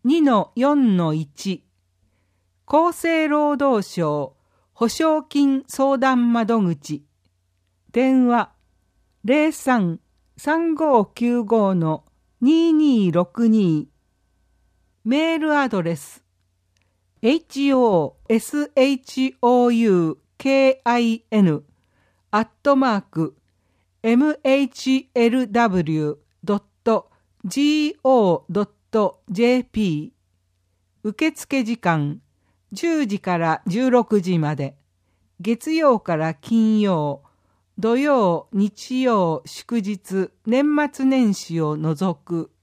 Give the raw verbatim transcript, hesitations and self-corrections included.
にのよんのいち 厚生労働省保証金相談窓口電話 ゼロさん さんごーきゅうご のにーにーろくに メールアドレス ホシホウキン アットマーク エムエイチエルダブリュー ドット ジーオー ドット ジェーピー 受付時間じゅうじからじゅうろくじまで月曜から金曜土曜日曜祝日年末年始を除く